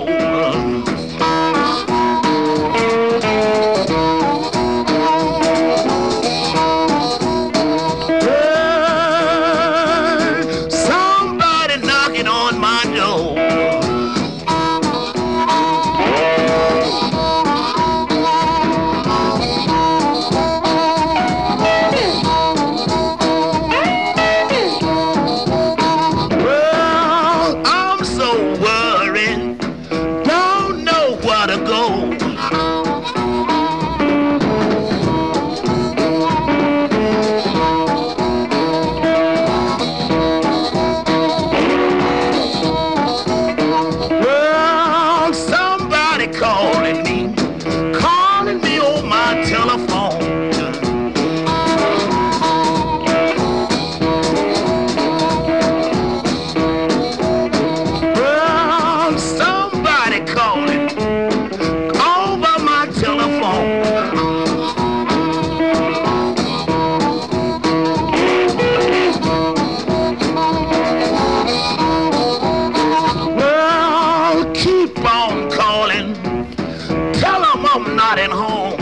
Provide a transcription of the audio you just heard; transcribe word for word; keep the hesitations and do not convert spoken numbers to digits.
Hey, somebody knocking on my door. Well, I'm so worried, don't know where to go. Well, somebody calling me, calling me on my telephone. Well, somebody calling over my telephone. Well, keep on calling, tell 'em I'm not at home.